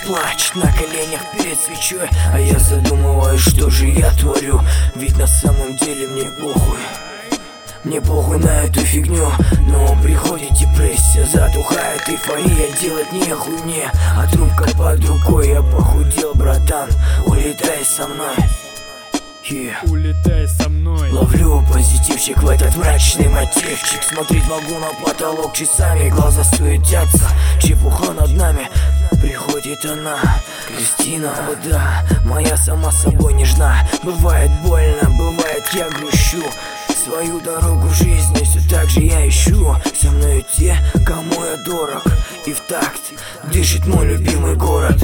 плачет на коленях перед свечой, а я задумываюсь, что же я творю. Ведь на самом деле мне похуй. Мне похуй на эту фигню, но приходит депрессия, затухает эйфория, делать нехуй мне, а трубка под рукой. Я похудел, братан, улетай со мной. Улетай со мной. Ловлю позитивчик в этот мрачный мотивчик. Смотреть могу на потолок часами, глаза суетятся, чепуха над нами. Приходит она, Кристина, о да, моя сама собой нежна. Бывает больно, бывает я грущу, свою дорогу в жизни все так же я ищу. Со мною те, кому я дорог, и в такт дышит мой любимый город.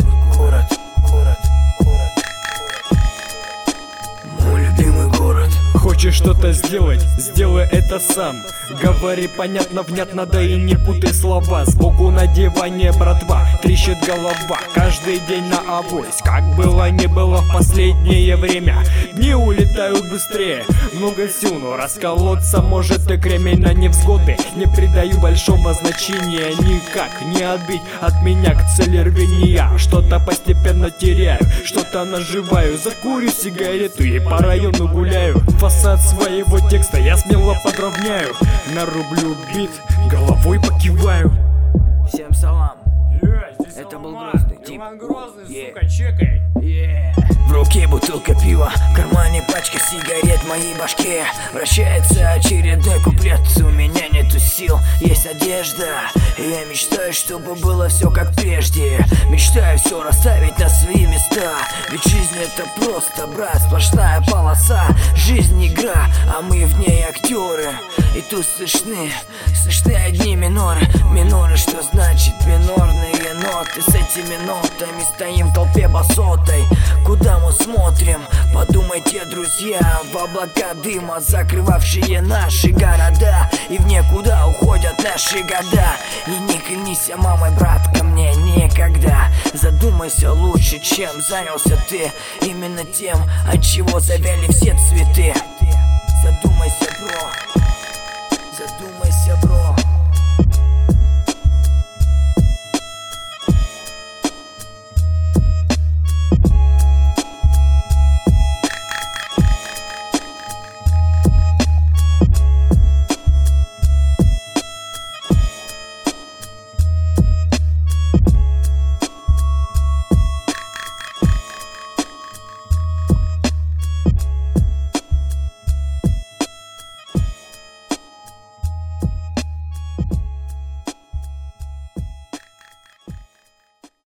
Хочешь что-то сделать, сделай это сам. Говори понятно, внятно, да и не путай слова. Сбоку на диване братва, трещит голова. Каждый день на авось, как было не было в последнее время. Дни улетают быстрее, много сил, но расколоться может и кремень на невзгоды. Не придаю большого значения, никак не отбить от меня к цели рвения. Что-то постепенно теряю, что-то наживаю. Закурю сигарету и по району гуляю. Фасад своего текста я смело подровняю. Нарублю бит, головой покиваю. Всем салам. Это был Грозный тип. Грозный, сука, чекай. В руке бутылка пива, в кармане пачка сигарет, в моей башке вращается очередной куплет. У меня нету сил, есть одежда, и я мечтаю, чтобы было все как прежде. Мечтаю все расставить на свои места, ведь жизнь это просто, брат, сплошная полоса. Жизнь игра, а мы в ней актеры. И тут слышны одни миноры. Миноры, что значит минорные ноты. С этими нотами стоим в толпе басотой. Куда мы смотрим? Подумайте, друзья. В облака дыма, закрывавшие наши города. И в никуда уходят наши года. И не клянись мамой, братка, мне никогда. Задумайся лучше, чем занялся ты. Именно тем, от чего завяли все цветы. Задумайся, бро. Задумайся.